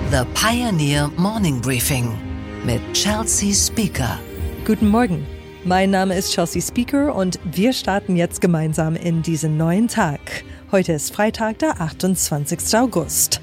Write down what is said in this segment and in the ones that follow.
The Pioneer Morning Briefing mit Chelsea Speaker. Guten Morgen, mein Name ist Chelsea Speaker und wir starten jetzt gemeinsam in diesen neuen Tag. Heute ist Freitag, der 28. August.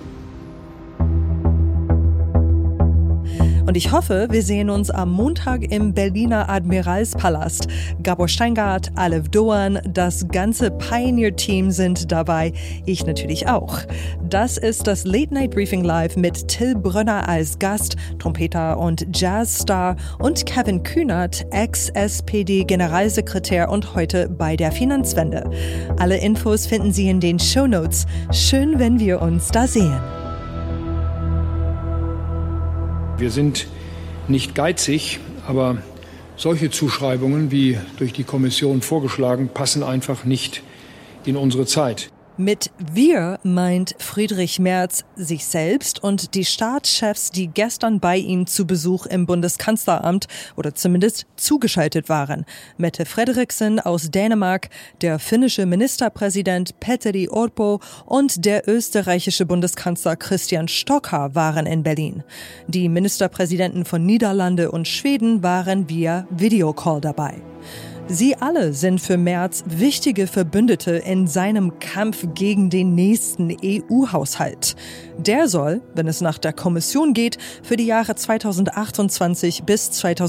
Und ich hoffe, wir sehen uns am Montag im Berliner Admiralspalast. Gabor Steingart, Aleph Doan, das ganze Pioneer-Team sind dabei. Ich natürlich auch. Das ist das Late Night Briefing Live mit Till Brönner als Gast, Trompeter und Jazzstar und Kevin Kühnert, Ex-SPD-Generalsekretär und heute bei der Finanzwende. Alle Infos finden Sie in den Shownotes. Schön, wenn wir uns da sehen. Wir sind nicht geizig, aber solche Zuschreibungen, wie durch die Kommission vorgeschlagen, passen einfach nicht in unsere Zeit. Mit wir meint Friedrich Merz sich selbst und die Staatschefs, die gestern bei ihm zu Besuch im Bundeskanzleramt oder zumindest zugeschaltet waren. Mette Frederiksen aus Dänemark, der finnische Ministerpräsident Petteri Orpo und der österreichische Bundeskanzler Christian Stocker waren in Berlin. Die Ministerpräsidenten von Niederlande und Schweden waren via Videocall dabei. Sie alle sind für Merz wichtige Verbündete in seinem Kampf gegen den nächsten EU-Haushalt. Der soll, wenn es nach der Kommission geht, für die Jahre 2028 bis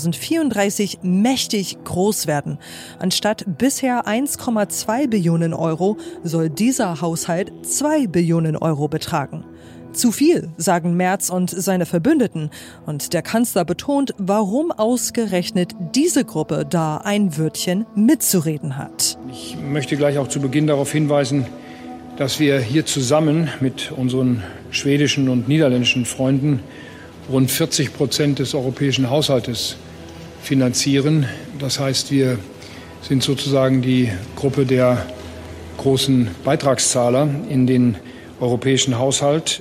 2034 mächtig groß werden. Anstatt bisher 1,2 Billionen Euro soll dieser Haushalt 2 Billionen Euro betragen. Zu viel, sagen Merz und seine Verbündeten. Und der Kanzler betont, warum ausgerechnet diese Gruppe da ein Wörtchen mitzureden hat. Ich möchte gleich auch zu Beginn darauf hinweisen, dass wir hier zusammen mit unseren schwedischen und niederländischen Freunden rund 40% des europäischen Haushaltes finanzieren. Das heißt, wir sind sozusagen die Gruppe der großen Beitragszahler in den europäischen Haushalt.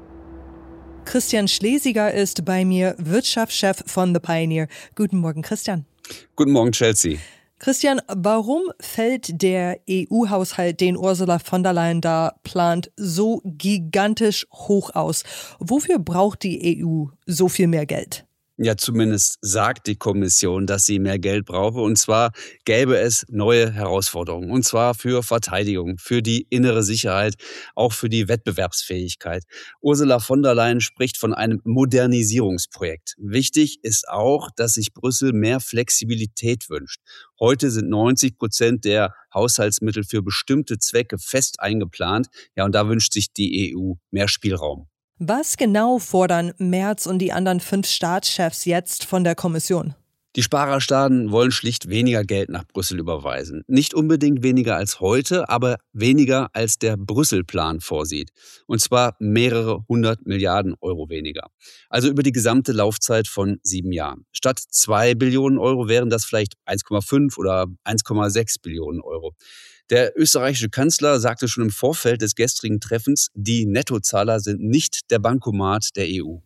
Christian Schlesiger ist bei mir, Wirtschaftschef von The Pioneer. Guten Morgen, Christian. Guten Morgen, Chelsea. Christian, warum fällt der EU-Haushalt, den Ursula von der Leyen da plant, so gigantisch hoch aus? Wofür braucht die EU so viel mehr Geld? Ja, zumindest sagt die Kommission, dass sie mehr Geld brauche. Und zwar gäbe es neue Herausforderungen. Und zwar für Verteidigung, für die innere Sicherheit, auch für die Wettbewerbsfähigkeit. Ursula von der Leyen spricht von einem Modernisierungsprojekt. Wichtig ist auch, dass sich Brüssel mehr Flexibilität wünscht. Heute sind 90% der Haushaltsmittel für bestimmte Zwecke fest eingeplant. Ja, und da wünscht sich die EU mehr Spielraum. Was genau fordern Merz und die anderen 5 Staatschefs jetzt von der Kommission? Die Sparerstaaten wollen schlicht weniger Geld nach Brüssel überweisen. Nicht unbedingt weniger als heute, aber weniger als der Brüssel-Plan vorsieht. Und zwar mehrere 100 Milliarden Euro weniger. Also über die gesamte Laufzeit von 7 Jahren. Statt 2 Billionen Euro wären das vielleicht 1,5 oder 1,6 Billionen Euro. Der österreichische Kanzler sagte schon im Vorfeld des gestrigen Treffens, die Nettozahler sind nicht der Bankomat der EU.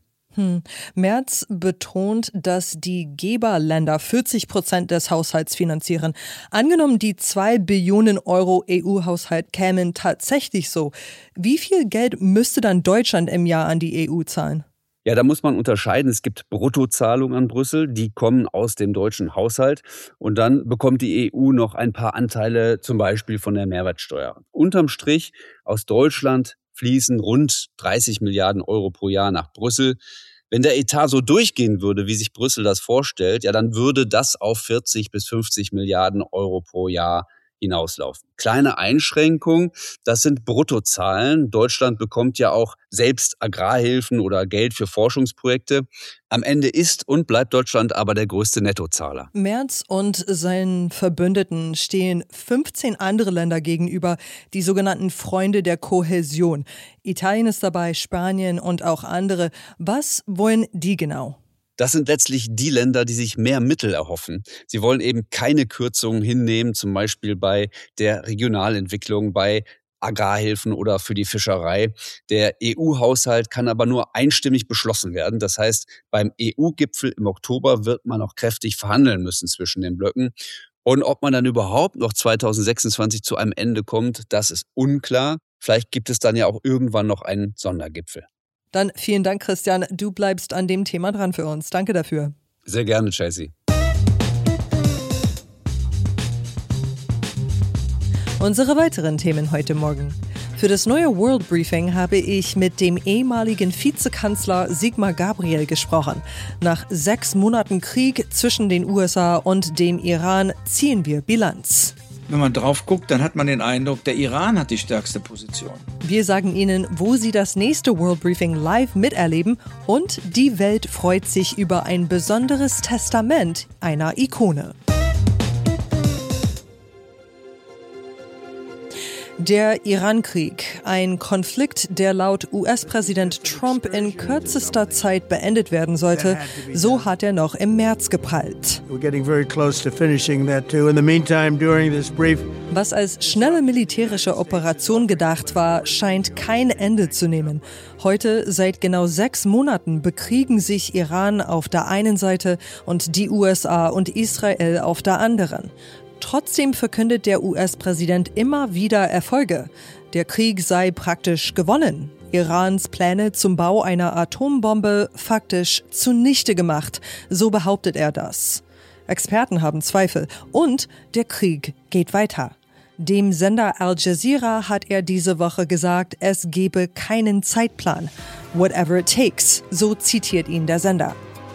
Merz betont, dass die Geberländer 40% des Haushalts finanzieren. Angenommen, die 2 Billionen Euro EU-Haushalt kämen tatsächlich so. Wie viel Geld müsste dann Deutschland im Jahr an die EU zahlen? Ja, da muss man unterscheiden. Es gibt Bruttozahlungen an Brüssel, die kommen aus dem deutschen Haushalt. Und dann bekommt die EU noch ein paar Anteile, zum Beispiel von der Mehrwertsteuer. Unterm Strich, aus Deutschland fließen rund 30 Milliarden Euro pro Jahr nach Brüssel. Wenn der Etat so durchgehen würde, wie sich Brüssel das vorstellt, ja, dann würde das auf 40 bis 50 Milliarden Euro pro Jahr hinauslaufen. Kleine Einschränkung, das sind Bruttozahlen. Deutschland bekommt ja auch selbst Agrarhilfen oder Geld für Forschungsprojekte. Am Ende ist und bleibt Deutschland aber der größte Nettozahler. Merz und seinen Verbündeten stehen 15 andere Länder gegenüber, die sogenannten Freunde der Kohäsion. Italien ist dabei, Spanien und auch andere. Was wollen die genau? Das sind letztlich die Länder, die sich mehr Mittel erhoffen. Sie wollen eben keine Kürzungen hinnehmen, zum Beispiel bei der Regionalentwicklung, bei Agrarhilfen oder für die Fischerei. Der EU-Haushalt kann aber nur einstimmig beschlossen werden. Das heißt, beim EU-Gipfel im Oktober wird man auch kräftig verhandeln müssen zwischen den Blöcken. Und ob man dann überhaupt noch 2026 zu einem Ende kommt, das ist unklar. Vielleicht gibt es dann ja auch irgendwann noch einen Sondergipfel. Dann vielen Dank, Christian. Du bleibst an dem Thema dran für uns. Danke dafür. Sehr gerne, Chelsea. Unsere weiteren Themen heute Morgen. Für das neue World Briefing habe ich mit dem ehemaligen Vizekanzler Sigmar Gabriel gesprochen. Nach 6 Monaten Krieg zwischen den USA und dem Iran ziehen wir Bilanz. Wenn man drauf guckt, dann hat man den Eindruck, der Iran hat die stärkste Position. Wir sagen Ihnen, wo Sie das nächste World Briefing live miterleben und die Welt freut sich über ein besonderes Testament einer Ikone. Der Iran-Krieg, ein Konflikt, der laut US-Präsident Trump in kürzester Zeit beendet werden sollte, so hat er noch im März geprallt. Was als schnelle militärische Operation gedacht war, scheint kein Ende zu nehmen. Heute, seit genau 6 Monaten, bekriegen sich Iran auf der einen Seite und die USA und Israel auf der anderen. Trotzdem verkündet der US-Präsident immer wieder Erfolge. Der Krieg sei praktisch gewonnen. Irans Pläne zum Bau einer Atombombe faktisch zunichte gemacht. So behauptet er das. Experten haben Zweifel. Und der Krieg geht weiter. Dem Sender Al Jazeera hat er diese Woche gesagt, es gebe keinen Zeitplan. Whatever it takes, so zitiert ihn der Sender.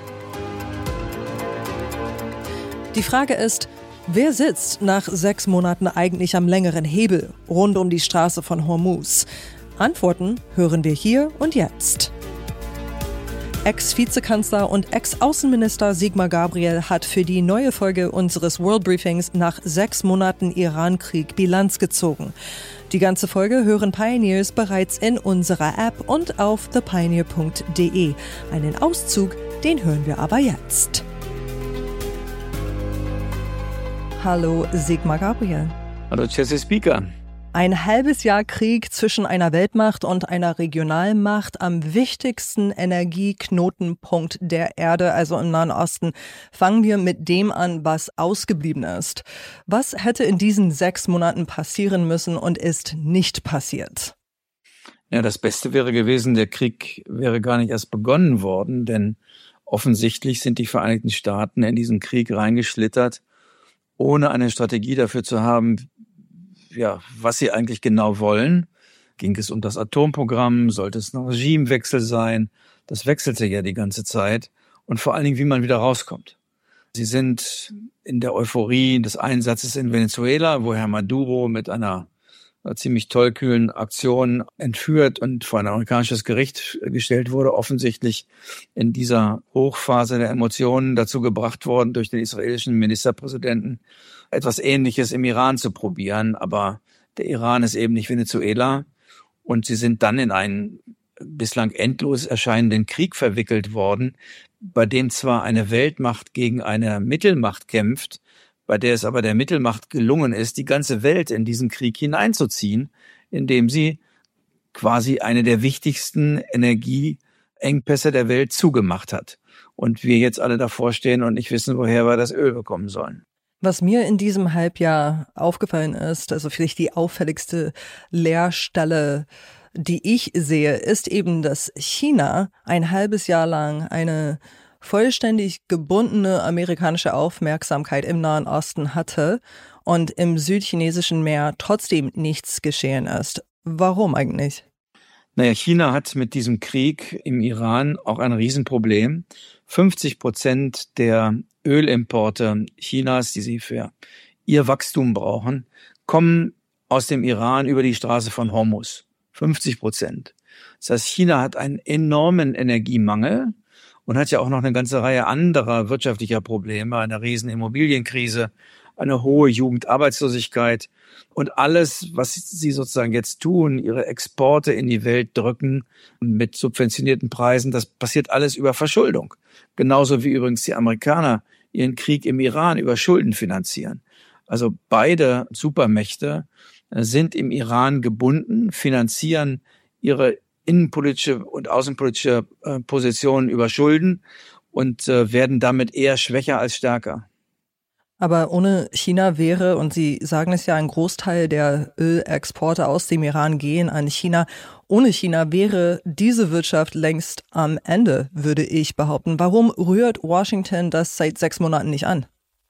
Die Frage ist, wer sitzt nach 6 Monaten eigentlich am längeren Hebel rund um die Straße von Hormuz? Antworten hören wir hier und jetzt. Ex-Vizekanzler und Ex-Außenminister Sigmar Gabriel hat für die neue Folge unseres World Briefings nach 6 Monaten Iran-Krieg Bilanz gezogen. Die ganze Folge hören Pioneers bereits in unserer App und auf thepioneer.de. Einen Auszug, den hören wir aber jetzt. Hallo Sigmar Gabriel. Hallo Chelsea Speaker. Ein halbes Jahr Krieg zwischen einer Weltmacht und einer Regionalmacht am wichtigsten Energieknotenpunkt der Erde, also im Nahen Osten. Fangen wir mit dem an, was ausgeblieben ist. Was hätte in diesen 6 Monaten passieren müssen und ist nicht passiert? Ja, das Beste wäre gewesen, der Krieg wäre gar nicht erst begonnen worden, denn offensichtlich sind die Vereinigten Staaten in diesen Krieg reingeschlittert, ohne eine Strategie dafür zu haben, ja, was sie eigentlich genau wollen. Ging es um das Atomprogramm? Sollte es ein Regimewechsel sein? Das wechselte ja die ganze Zeit. Und vor allen Dingen, wie man wieder rauskommt. Sie sind in der Euphorie des Einsatzes in Venezuela, wo Herr Maduro mit einer ziemlich tollkühlen Aktion entführt und vor ein amerikanisches Gericht gestellt wurde, offensichtlich in dieser Hochphase der Emotionen dazu gebracht worden, durch den israelischen Ministerpräsidenten etwas Ähnliches im Iran zu probieren. Aber der Iran ist eben nicht Venezuela und sie sind dann in einen bislang endlos erscheinenden Krieg verwickelt worden, bei dem zwar eine Weltmacht gegen eine Mittelmacht kämpft, bei der es aber der Mittelmacht gelungen ist, die ganze Welt in diesen Krieg hineinzuziehen, indem sie quasi eine der wichtigsten Energieengpässe der Welt zugemacht hat. Und wir jetzt alle davor stehen und nicht wissen, woher wir das Öl bekommen sollen. Was mir in diesem Halbjahr aufgefallen ist, also vielleicht die auffälligste Leerstelle, die ich sehe, ist eben, dass China ein halbes Jahr lang eine vollständig gebundene amerikanische Aufmerksamkeit im Nahen Osten hatte und im südchinesischen Meer trotzdem nichts geschehen ist. Warum eigentlich? Naja, China hat mit diesem Krieg im Iran auch ein Riesenproblem. 50% der Ölimporte Chinas, die sie für ihr Wachstum brauchen, kommen aus dem Iran über die Straße von Hormuz. 50%. Das heißt, China hat einen enormen Energiemangel und hat ja auch noch eine ganze Reihe anderer wirtschaftlicher Probleme, eine riesen Immobilienkrise, eine hohe Jugendarbeitslosigkeit und alles, was sie sozusagen jetzt tun, ihre Exporte in die Welt drücken mit subventionierten Preisen, das passiert alles über Verschuldung. Genauso wie übrigens die Amerikaner ihren Krieg im Iran über Schulden finanzieren. Also beide Supermächte sind im Iran gebunden, finanzieren ihre innenpolitische und außenpolitische Positionen über Schulden und werden damit eher schwächer als stärker. Aber ohne China wäre, und Sie sagen es ja, ein Großteil der Ölexporte aus dem Iran gehen an China. Ohne China wäre diese Wirtschaft längst am Ende, würde ich behaupten. Warum rührt Washington das seit 6 Monaten nicht an?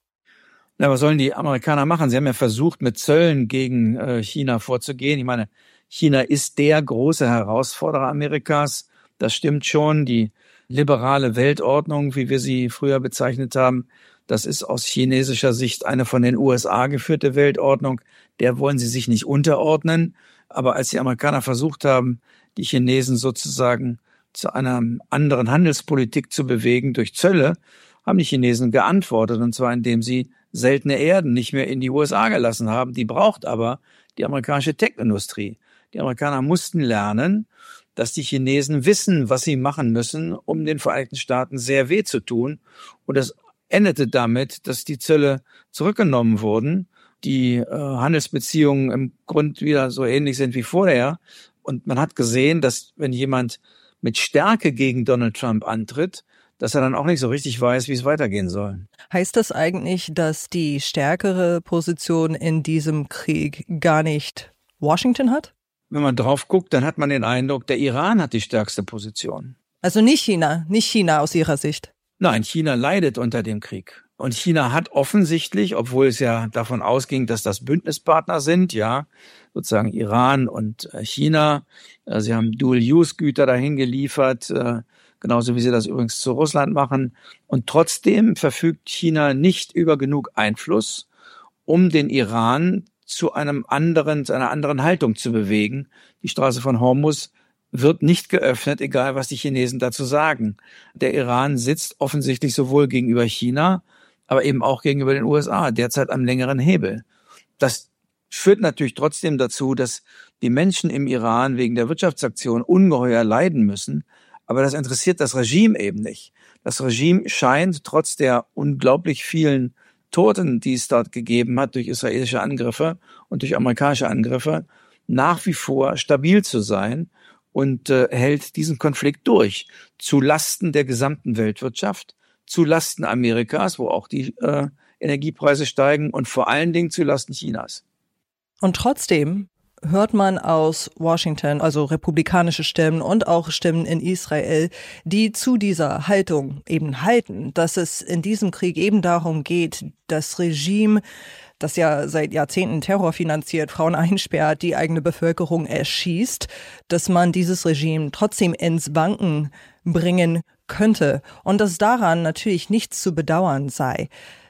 Na, was sollen die Amerikaner machen? Sie haben ja versucht, mit Zöllen gegen China vorzugehen. Ich meine, China ist der große Herausforderer Amerikas. Das stimmt schon. Die liberale Weltordnung, wie wir sie früher bezeichnet haben, das ist aus chinesischer Sicht eine von den USA geführte Weltordnung. Der wollen sie sich nicht unterordnen. Aber als die Amerikaner versucht haben, die Chinesen sozusagen zu einer anderen Handelspolitik zu bewegen durch Zölle, haben die Chinesen geantwortet, und zwar indem sie seltene Erden nicht mehr in die USA gelassen haben. Die braucht aber die amerikanische Tech-Industrie. Die Amerikaner mussten lernen, dass die Chinesen wissen, was sie machen müssen, um den Vereinigten Staaten sehr weh zu tun. Und das endete damit, dass die Zölle zurückgenommen wurden, die Handelsbeziehungen im Grund wieder so ähnlich sind wie vorher. Und man hat gesehen, dass wenn jemand mit Stärke gegen Donald Trump antritt, dass er dann auch nicht so richtig weiß, wie es weitergehen soll. Heißt das eigentlich, dass die stärkere Position in diesem Krieg gar nicht Washington hat? Wenn man drauf guckt, dann hat man den Eindruck, der Iran hat die stärkste Position. Also nicht China aus Ihrer Sicht. Nein, China leidet unter dem Krieg. Und China hat offensichtlich, obwohl es ja davon ausging, dass das Bündnispartner sind, ja, sozusagen Iran und China. Sie haben Dual-Use-Güter dahin geliefert, genauso wie sie das übrigens zu Russland machen. Und trotzdem verfügt China nicht über genug Einfluss, um den Iran zu einer anderen Haltung zu bewegen. Die Straße von Hormuz wird nicht geöffnet, egal was die Chinesen dazu sagen. Der Iran sitzt offensichtlich sowohl gegenüber China, aber eben auch gegenüber den USA derzeit am längeren Hebel. Das führt natürlich trotzdem dazu, dass die Menschen im Iran wegen der Wirtschaftsaktion ungeheuer leiden müssen. Aber das interessiert das Regime eben nicht. Das Regime scheint trotz der unglaublich vielen Toten, die es dort gegeben hat durch israelische Angriffe und durch amerikanische Angriffe, nach wie vor stabil zu sein und hält diesen Konflikt durch. Zu Lasten der gesamten Weltwirtschaft, zu Lasten Amerikas, wo auch die Energiepreise steigen, und vor allen Dingen zu Lasten Chinas. Und trotzdem hört man aus Washington, also republikanische Stimmen und auch Stimmen in Israel, die zu dieser Haltung eben halten, dass es in diesem Krieg eben darum geht, das Regime, das ja seit Jahrzehnten Terror finanziert, Frauen einsperrt, die eigene Bevölkerung erschießt, dass man dieses Regime trotzdem ins Wanken bringen könnte und dass daran natürlich nichts zu bedauern sei.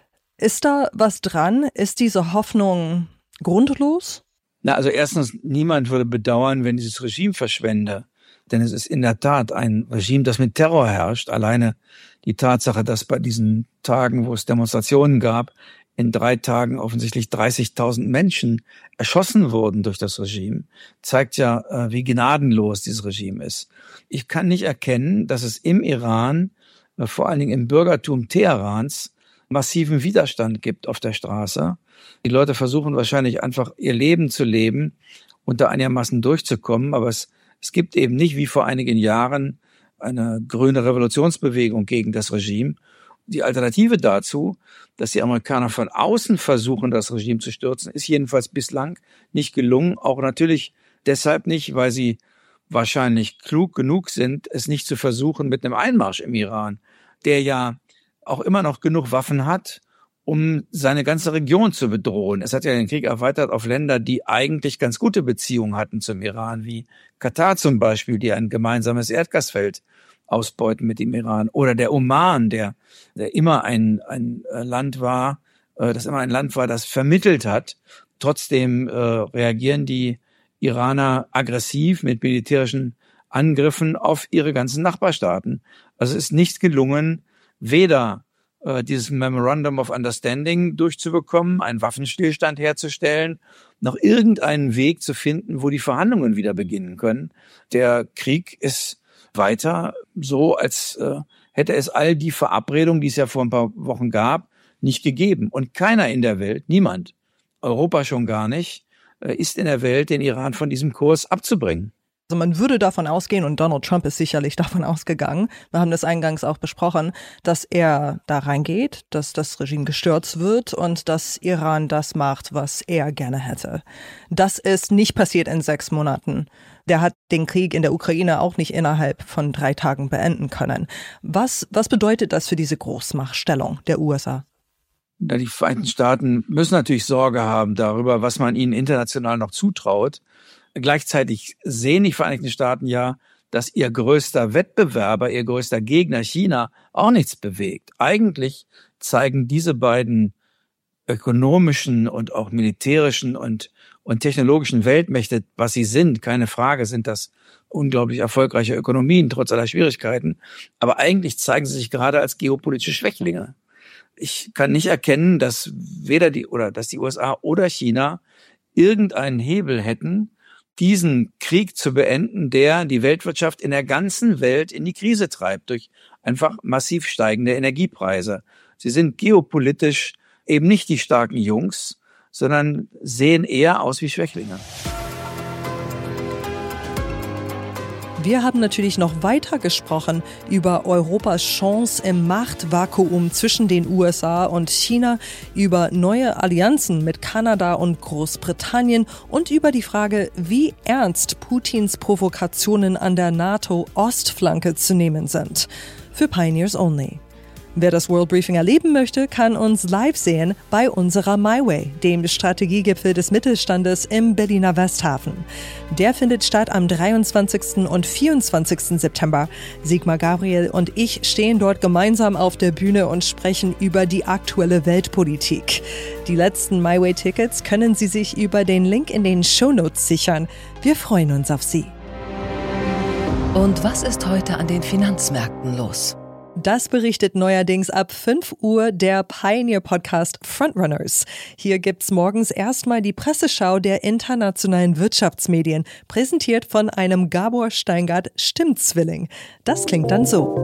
Ist da was dran? Ist diese Hoffnung grundlos? Na, also erstens, niemand würde bedauern, wenn dieses Regime verschwände. Denn es ist in der Tat ein Regime, das mit Terror herrscht. Alleine die Tatsache, dass bei diesen Tagen, wo es Demonstrationen gab, in 3 Tagen offensichtlich 30.000 Menschen erschossen wurden durch das Regime, zeigt ja, wie gnadenlos dieses Regime ist. Ich kann nicht erkennen, dass es im Iran, vor allen Dingen im Bürgertum Teherans, massiven Widerstand gibt auf der Straße. Die Leute versuchen wahrscheinlich einfach ihr Leben zu leben und da einigermaßen durchzukommen, aber es gibt eben nicht wie vor einigen Jahren eine grüne Revolutionsbewegung gegen das Regime. Die Alternative dazu, dass die Amerikaner von außen versuchen, das Regime zu stürzen, ist jedenfalls bislang nicht gelungen. Auch natürlich deshalb nicht, weil sie wahrscheinlich klug genug sind, es nicht zu versuchen mit einem Einmarsch im Iran, der ja auch immer noch genug Waffen hat, um seine ganze Region zu bedrohen. Es hat ja den Krieg erweitert auf Länder, die eigentlich ganz gute Beziehungen hatten zum Iran, wie Katar zum Beispiel, die ein gemeinsames Erdgasfeld ausbeuten mit dem Iran. Oder der Oman, der immer ein Land war, das vermittelt hat. Trotzdem reagieren die Iraner aggressiv mit militärischen Angriffen auf ihre ganzen Nachbarstaaten. Also es ist nicht gelungen, weder dieses Memorandum of Understanding durchzubekommen, einen Waffenstillstand herzustellen, noch irgendeinen Weg zu finden, wo die Verhandlungen wieder beginnen können. Der Krieg ist weiter so, als hätte es all die Verabredungen, die es ja vor ein paar Wochen gab, nicht gegeben. Und keiner in der Welt, niemand, Europa schon gar nicht, ist in der Welt, den Iran von diesem Kurs abzubringen. Also man würde davon ausgehen, und Donald Trump ist sicherlich davon ausgegangen, wir haben das eingangs auch besprochen, dass er da reingeht, dass das Regime gestürzt wird und dass Iran das macht, was er gerne hätte. Das ist nicht passiert in 6 Monaten. Der hat den Krieg in der Ukraine auch nicht innerhalb von 3 Tagen beenden können. Was bedeutet das für diese Großmachtstellung der USA? Die Vereinigten Staaten müssen natürlich Sorge haben darüber, was man ihnen international noch zutraut. Gleichzeitig sehen die Vereinigten Staaten ja, dass ihr größter Wettbewerber, ihr größter Gegner China auch nichts bewegt. Eigentlich zeigen diese beiden ökonomischen und auch militärischen und technologischen Weltmächte, was sie sind. Keine Frage, sind das unglaublich erfolgreiche Ökonomien, trotz aller Schwierigkeiten. Aber eigentlich zeigen sie sich gerade als geopolitische Schwächlinge. Ich kann nicht erkennen, dass die USA oder China irgendeinen Hebel hätten, diesen Krieg zu beenden, der die Weltwirtschaft in der ganzen Welt in die Krise treibt, durch einfach massiv steigende Energiepreise. Sie sind geopolitisch eben nicht die starken Jungs, sondern sehen eher aus wie Schwächlinge. Wir haben natürlich noch weiter gesprochen über Europas Chance im Machtvakuum zwischen den USA und China, über neue Allianzen mit Kanada und Großbritannien und über die Frage, wie ernst Putins Provokationen an der NATO-Ostflanke zu nehmen sind. Für Pioneers Only. Wer das World Briefing erleben möchte, kann uns live sehen bei unserer MyWay, dem Strategiegipfel des Mittelstandes im Berliner Westhafen. Der findet statt am 23. und 24. September. Sigmar Gabriel und ich stehen dort gemeinsam auf der Bühne und sprechen über die aktuelle Weltpolitik. Die letzten MyWay-Tickets können Sie sich über den Link in den Shownotes sichern. Wir freuen uns auf Sie. Und was ist heute an den Finanzmärkten los? Das berichtet neuerdings ab 5 Uhr der Pioneer-Podcast Frontrunners. Hier gibt's morgens erstmal die Presseschau der internationalen Wirtschaftsmedien, präsentiert von einem Gabor Steingart-Stimmzwilling. Das klingt dann so.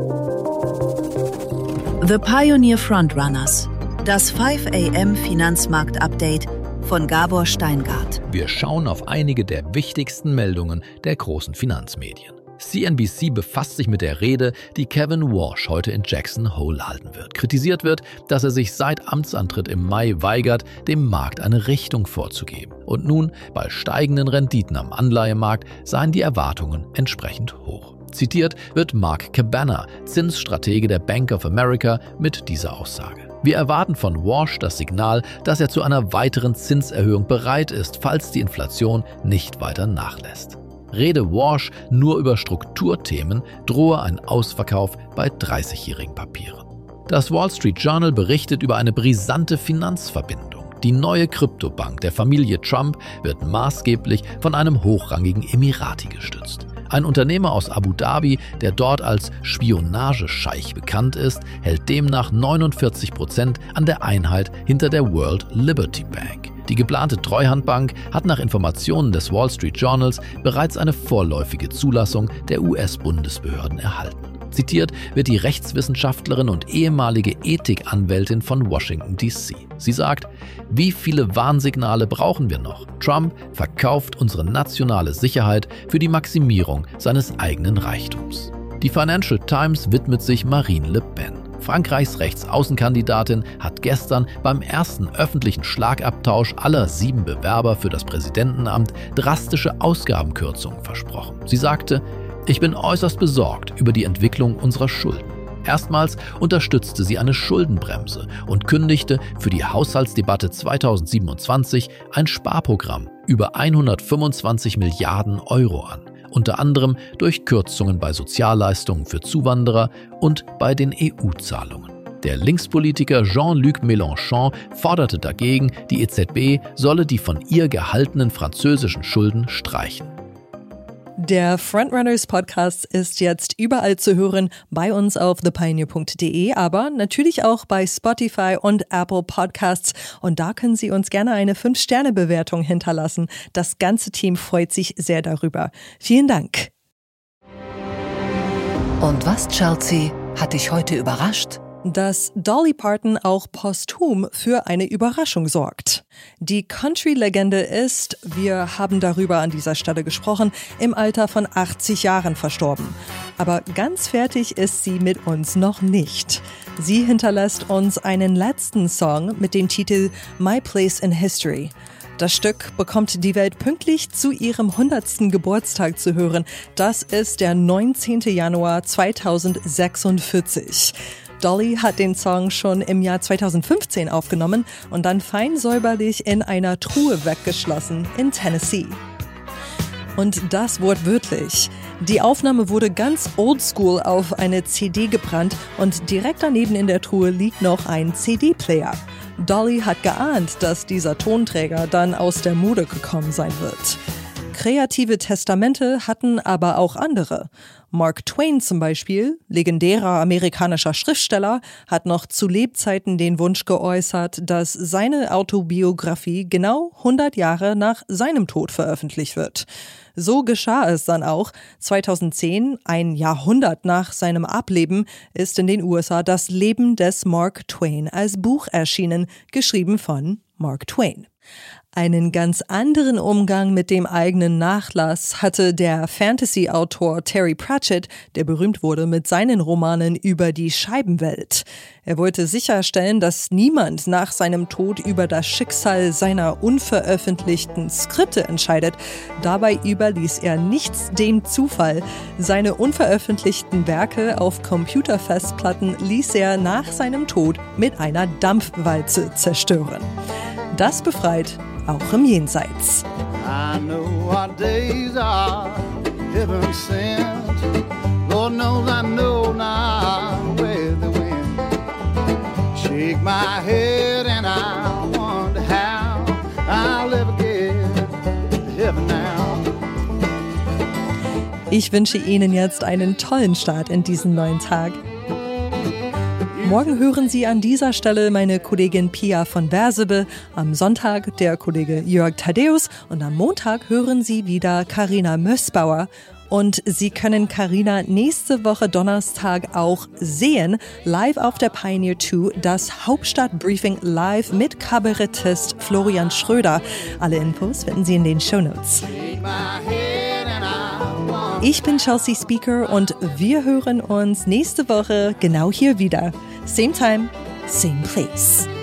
The Pioneer Frontrunners. Das 5 AM Finanzmarkt-Update von Gabor Steingart. Wir schauen auf einige der wichtigsten Meldungen der großen Finanzmedien. CNBC befasst sich mit der Rede, die Kevin Warsh heute in Jackson Hole halten wird. Kritisiert wird, dass er sich seit Amtsantritt im Mai weigert, dem Markt eine Richtung vorzugeben. Und nun, bei steigenden Renditen am Anleihemarkt, seien die Erwartungen entsprechend hoch. Zitiert wird Mark Cabana, Zinsstratege der Bank of America, mit dieser Aussage. Wir erwarten von Warsh das Signal, dass er zu einer weiteren Zinserhöhung bereit ist, falls die Inflation nicht weiter nachlässt. Rede Warsh nur über Strukturthemen, drohe ein Ausverkauf bei 30-jährigen Papieren. Das Wall Street Journal berichtet über eine brisante Finanzverbindung. Die neue Kryptobank der Familie Trump wird maßgeblich von einem hochrangigen Emirati gestützt. Ein Unternehmer aus Abu Dhabi, der dort als Spionagescheich bekannt ist, hält demnach 49% an der Einheit hinter der World Liberty Bank. Die geplante Treuhandbank hat nach Informationen des Wall Street Journals bereits eine vorläufige Zulassung der US-Bundesbehörden erhalten. Zitiert wird die Rechtswissenschaftlerin und ehemalige Ethikanwältin von Washington, D.C. Sie sagt, wie viele Warnsignale brauchen wir noch? Trump verkauft unsere nationale Sicherheit für die Maximierung seines eigenen Reichtums. Die Financial Times widmet sich Marine Le Pen. Frankreichs Rechtsaußenkandidatin hat gestern beim ersten öffentlichen Schlagabtausch aller 7 Bewerber für das Präsidentenamt drastische Ausgabenkürzungen versprochen. Sie sagte, ich bin äußerst besorgt über die Entwicklung unserer Schulden. Erstmals unterstützte sie eine Schuldenbremse und kündigte für die Haushaltsdebatte 2027 ein Sparprogramm über 125 Milliarden Euro an. Unter anderem durch Kürzungen bei Sozialleistungen für Zuwanderer und bei den EU-Zahlungen. Der Linkspolitiker Jean-Luc Mélenchon forderte dagegen, die EZB solle die von ihr gehaltenen französischen Schulden streichen. Der Frontrunners Podcast ist jetzt überall zu hören, bei uns auf thepioneer.de, aber natürlich auch bei Spotify und Apple Podcasts. Und da können Sie uns gerne eine 5-Sterne-Bewertung hinterlassen. Das ganze Team freut sich sehr darüber. Vielen Dank. Und was, Chelsea, hat dich heute überrascht? dass Dolly Parton auch posthum für eine Überraschung sorgt. Die Country-Legende ist, wir haben darüber an dieser Stelle gesprochen, im Alter von 80 Jahren verstorben. Aber ganz fertig ist sie mit uns noch nicht. Sie hinterlässt uns einen letzten Song mit dem Titel My Place in History. Das Stück bekommt die Welt pünktlich zu ihrem 100. Geburtstag zu hören. Das ist der 19. Januar 2046. Dolly hat den Song schon im Jahr 2015 aufgenommen und dann fein säuberlich in einer Truhe weggeschlossen in Tennessee. Und das wortwörtlich. Die Aufnahme wurde ganz oldschool auf eine CD gebrannt und direkt daneben in der Truhe liegt noch ein CD-Player. Dolly hat geahnt, dass dieser Tonträger dann aus der Mode gekommen sein wird. Kreative Testamente hatten aber auch andere. Mark Twain zum Beispiel, legendärer amerikanischer Schriftsteller, hat noch zu Lebzeiten den Wunsch geäußert, dass seine Autobiografie genau 100 Jahre nach seinem Tod veröffentlicht wird. So geschah es dann auch. 2010, ein Jahrhundert nach seinem Ableben, ist in den USA das Leben des Mark Twain als Buch erschienen, geschrieben von Mark Twain. Einen ganz anderen Umgang mit dem eigenen Nachlass hatte der Fantasy-Autor Terry Pratchett, der berühmt wurde mit seinen Romanen über die Scheibenwelt. Er wollte sicherstellen, dass niemand nach seinem Tod über das Schicksal seiner unveröffentlichten Skripte entscheidet. Dabei überließ er nichts dem Zufall. Seine unveröffentlichten Werke auf Computerfestplatten ließ er nach seinem Tod mit einer Dampfwalze zerstören. Das befreit auch im Jenseits. I know what days are heaven sent. Lord knows I know now where the wind. Shake my head and I wonder how I'll ever get to heaven now. Ich wünsche Ihnen jetzt einen tollen Start in diesen neuen Tag. Morgen hören Sie an dieser Stelle meine Kollegin Pia von Bersebe, am Sonntag der Kollege Jörg Thaddeus und am Montag hören Sie wieder Carina Mössbauer. Und Sie können Carina nächste Woche Donnerstag auch sehen, live auf der Pioneer 2, das Hauptstadtbriefing live mit Kabarettist Florian Schröder. Alle Infos finden Sie in den Shownotes. Ich bin Chelsea Speaker und wir hören uns nächste Woche genau hier wieder. Same time, same place.